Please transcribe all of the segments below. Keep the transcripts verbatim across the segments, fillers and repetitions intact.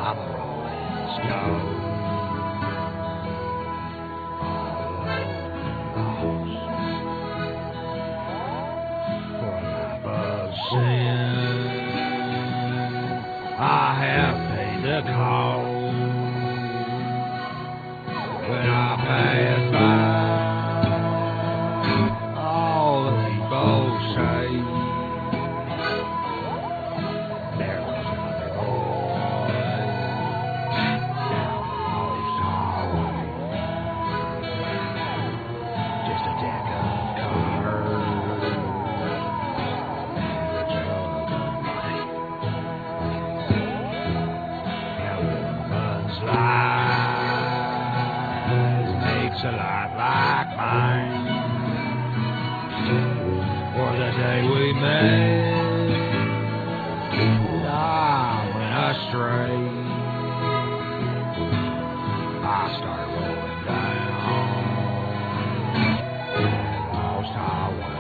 I'm a rolling stone. For a life of sin, I have paid the cost. When I pass by, all the people say, there was another boy down the lost highway. Just a deck of cards and a jug of light. And a woman's lies makes a life like mine. For the day we met, I went astray. I started rolling down that lost highway.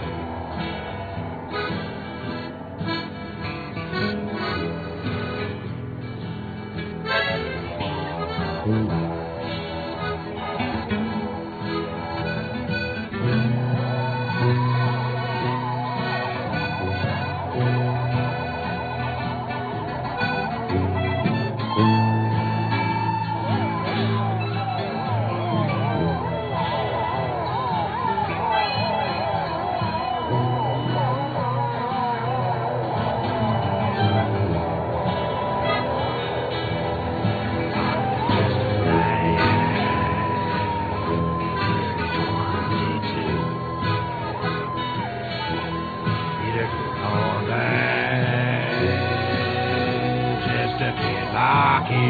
Just a kid like you,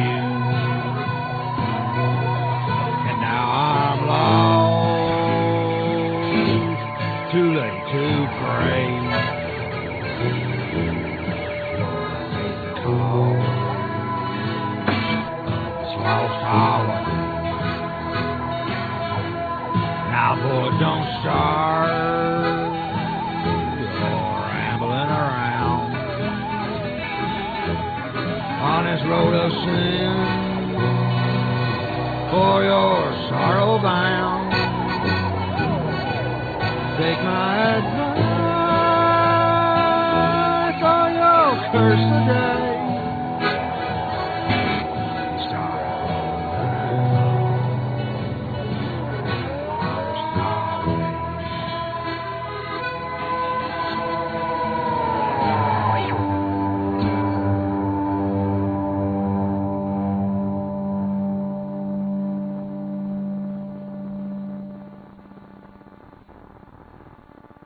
and now I'm lost, too late to pray. Lord, I made the call, it's lost highway. Now, boy, don't start rambling around on this road of sin, for your sorrow bound. Take my advice.